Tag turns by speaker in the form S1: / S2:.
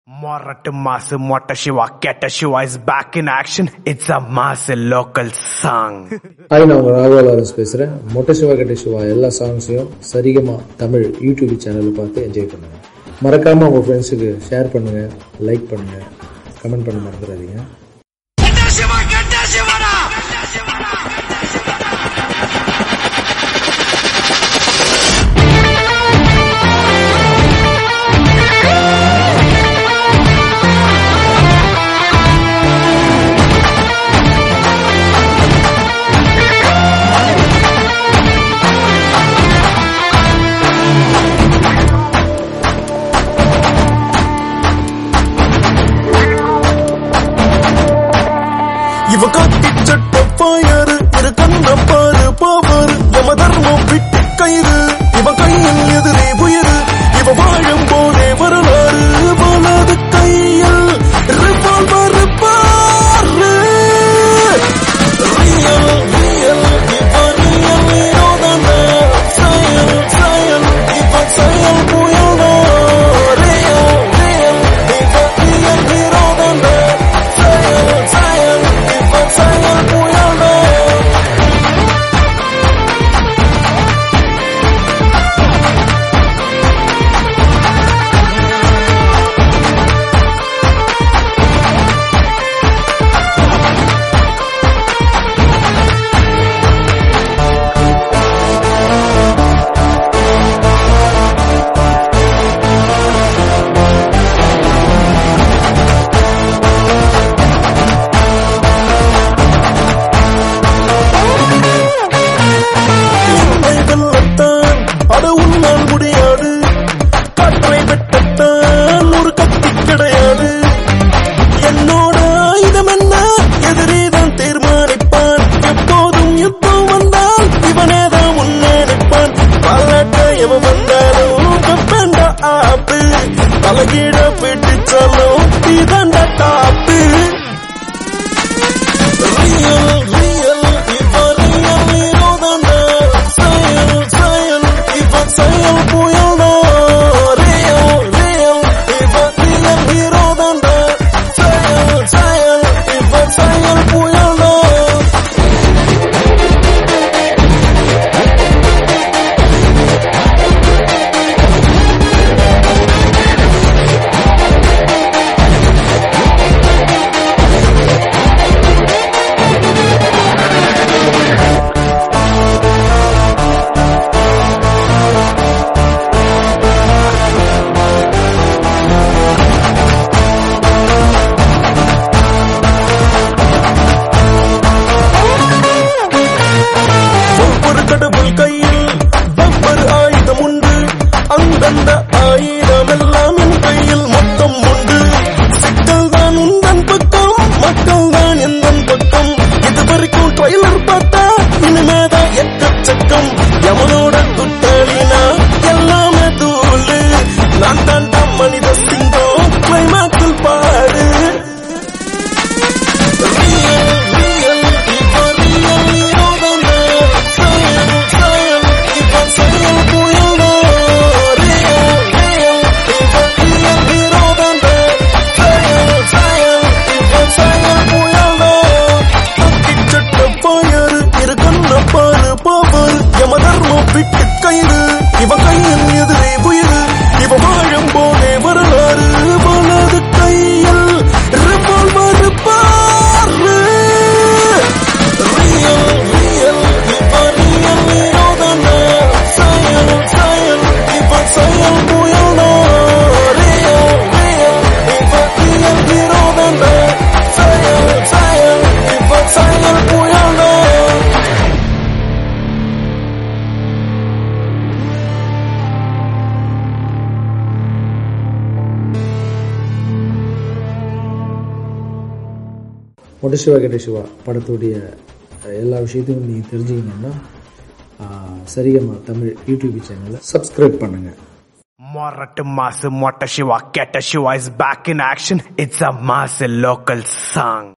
S1: Morat Mass Mota Shiva Keta Shiva is back in action. It's a mass local song.
S2: Hi, நான் Raghava Lawrence பேசுறேன். மொட்டை சிவா கெட்ட சிவா எல்லா சாங்ஸையும் Saregama Tamil YouTube சேனல்ல பார்த்து என்ஜாய் பண்ணுங்க. மறக்காம உங்க ஃப்ரெண்ட்ஸுக்கு ஷேர் பண்ணுங்க, லைக் பண்ணுங்க, கமெண்ட் பண்ண மறந்துடாதீங்க.
S3: இவ காக்கி சட்ட பாயாரு இரு கண்ண பாரு பாவாரு எம தர்மம் விட்டு கயிறு இவ கையில் எதிரே உயிரு இவ வாழும் போதே வரலாறு போனது கையில் ரிவால்வர் பாரு ரியல் ரியல் இவ ரியல் ஹீரோதான சயல் சயல் இவ சயல் புயல்தா ரியல் ரியல் இவ ரியல் ஹீரோதான சயல் சயல் சயல் புயல்தா அட உன்னால் முடியாது காற்றை வெட்டத்தான் ஒரு கத்தி கிடையாது என்னோட ஆயுதம் என்ன எதிரிதான் தீர்மானிப்பான் எப்போதும் யுத்தம் வந்தால் இவனேதான் முன்னே நிற்பான் பல்லட்ட எவன் வந்தாலும் வெப்பண்ட ஆப்பு தலைகீழ பிடிச்சாலும் நீதாண்ட டாப்பு ரியல் ரியல் இவ ரியல் ஹீரோதான சயல் சயல் இவ சயல் புயல்தா ரியல் ரியல் இவ ரியல் ஹீரோதான சயல் சயல் இவ சயல் புயல்தா ஒவ்வொரு கடவுள் கையில் ஒவ்வொரு ஆயுதம் உண்டு அந்தந்த ஆயுதம் எல்லாம் என் கையில் மொத்தம் உண்டு சிக்கல் தான் உந்தன் பக்கம் மக்கள் தான் எந்தன் பக்கம் இதுவரைக்கும் ட்ரைலர் பார்த்தா இனிமேதான் எக்கச்சக்கம் எவனோட துட்டலினா எல்லாமே தூளு நான் தாண்டா மனித சிங்கம் கிளைமாக்ஸில் பாடு ரியல் ரியல் இவ ரியல் ஹீரோதான சயல் சயல் இவ சயல் புயல்தா ரியல் ரியல் இவ ரியல் ஹீரோதான சயல் சயல் இவ சயல் புயல்தா காக்கி சட்ட பாயாரு இரு கண்ண பாரு பாவாரு எம தர்மம் விட்டு கயிறு இவ கையில் எதிரே உயிரு இவ வாழும் போதே வரலாறு போனது கையில் ரிவால்வர் பாரு ரியல் ரியல் இவ ரியல் ஹீரோதான சயல் சயல் இவ சயல் புயல்தா ரியல் ரியல் இவ ரியல் ஹீரோதான சயல் சயல் இவ சயல் புயல்தா
S2: மொட்டை சிவா கெட்ட சிவா படத்துடைய எல்லா விஷயத்தையும் நீங்க தெரிஞ்சுக்கணும்னா சரிகமா தமிழ் யூடியூப் சேனலை சப்ஸ்கிரைப் பண்ணுங்க.
S1: Morat Mass Mota Shiva Keta Shiva is back in action. It's a mass local song.